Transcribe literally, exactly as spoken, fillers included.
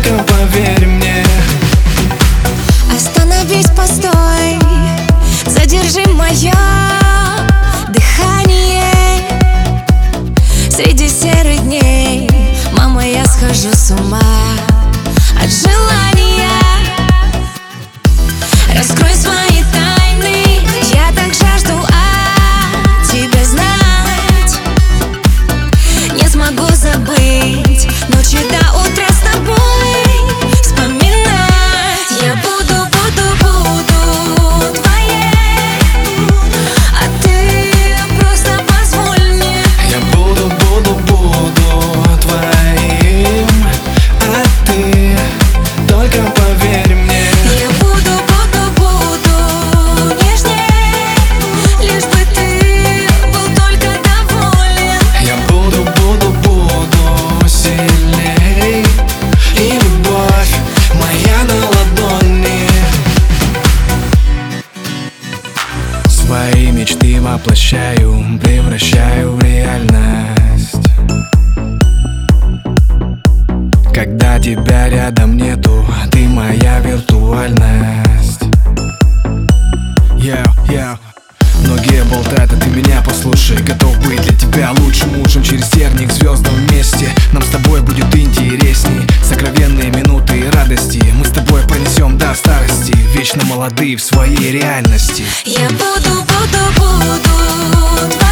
только поверь мне. Остановись, постой, задержи мое дыхание. Среди серых дней, мама, я схожу с ума от желания. Раскрой свои тайны, я так жажду о тебе знать. Не смогу забыть ночи до утра с тобой вспоминать. Я буду, буду, буду твоей, а ты просто позволь мне. Я буду, буду, буду твоим, а ты только поверь мне. Я буду, буду, буду нежней, лишь бы ты был только доволен. Я буду, буду, буду сильней, и любовь моя на ладони. Свои мечты воплощаю, превращаю в реальность. Когда тебя рядом нету, ты моя виртуальность. Yeah, yeah. Многие болтают, а ты меня послушай. Готов быть для тебя лучшим мужем через терник к звездам вместе. Нам с тобой будет интересней. Сокровенные минуты и радости мы с тобой пронесем до старости, вечно молодые в своей реальности. Я буду, буду, буду твоей.